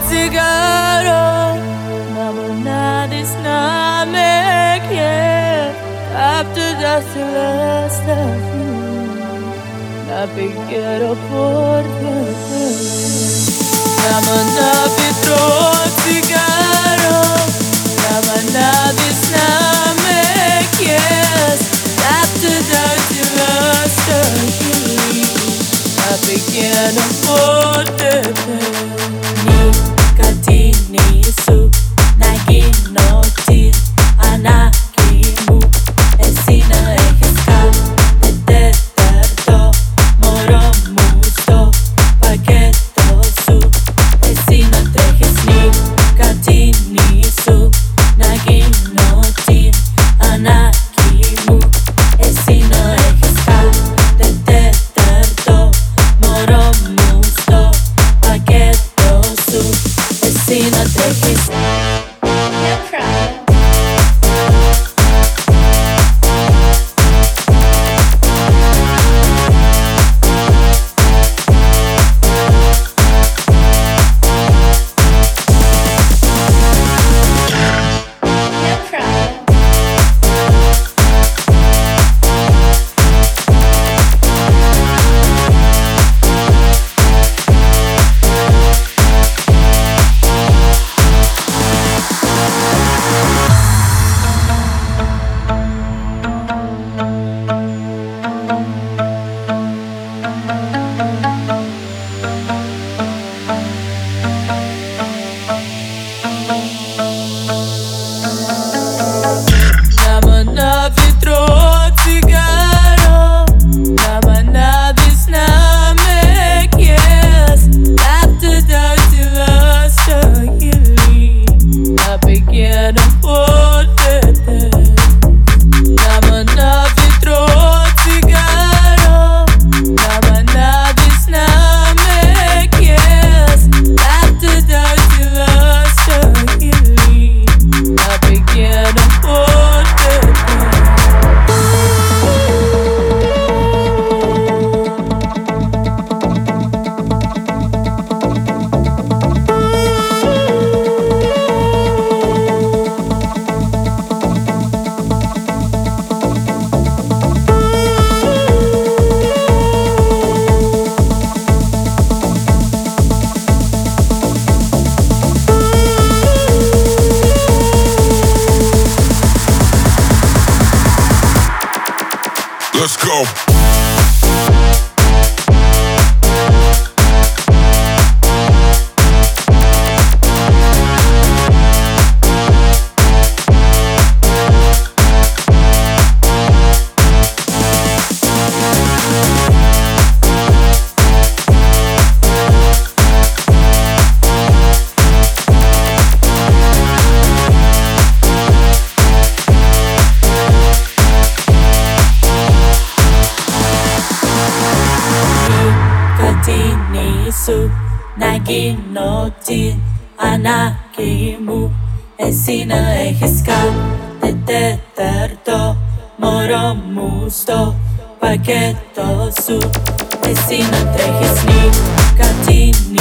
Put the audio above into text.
τσιγάρο να μονάδεις να με καίς απ' το δάχτυλο στα να πηγαίνω πόρτες να μονάβητρο τσιγάρο να μονάδεις να με καίς απ' το δάχτυλο στα να πηγαίνω πόρτες νικατίνη σου να γίνω την ανάγκη μου εσύ να έχεις κάθε τέταρτο μωρό μου στο πακέτο σου εσύ να τρέχεις νικατίνη σου να γίνω την ανάγκη μου εσύ να έχεις κάθε τέταρτο μωρό μου στο πακέτο σου εσύ να τρέχεις. Let's go. Σου να γίνω την ανάγκη μου εσύ να έχεις κάθε τέταρτο μωρό μου στο πακέτο σου εσύ να τρέχεις νικατίνη